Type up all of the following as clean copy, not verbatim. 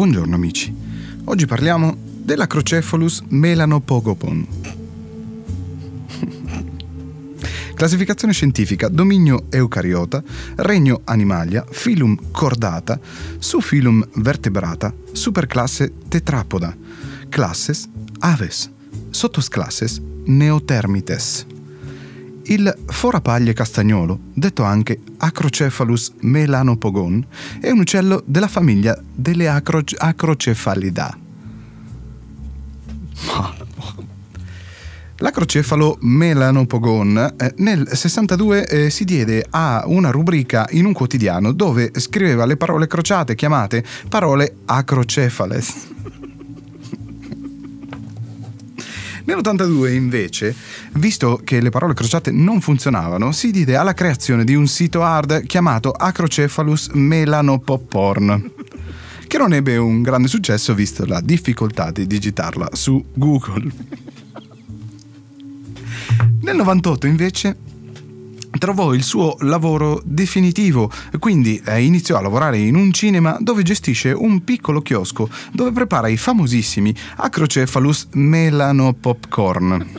Buongiorno amici, oggi parliamo dell'Acrocephalus melanopogopon. Classificazione scientifica: dominio eucariota, regno Animalia, filum Chordata, suffilum Vertebrata, superclasse Tetrapoda, classes Aves, sottoclasses Neotermites. Il forapaglie castagnolo, detto anche Acrocephalus melanopogon, è un uccello della famiglia delle Acrocefalidae. L'acrocefalo melanopogon nel 62 si diede a una rubrica in un quotidiano dove scriveva le parole crociate chiamate parole acrocefales. Nell'82 invece, visto che le parole crociate non funzionavano, si diede alla creazione di un sito hard chiamato Acrocephalus melanopoporn, che non ebbe un grande successo visto la difficoltà di digitarla su Google. Nel 98 invece trovò il suo lavoro definitivo, quindi iniziò a lavorare in un cinema dove gestisce un piccolo chiosco dove prepara i famosissimi Acrocephalus melanopopcorn.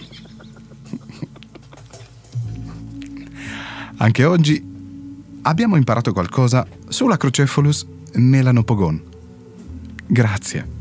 Anche oggi abbiamo imparato qualcosa sull'Acrocephalus melanopogon. Grazie.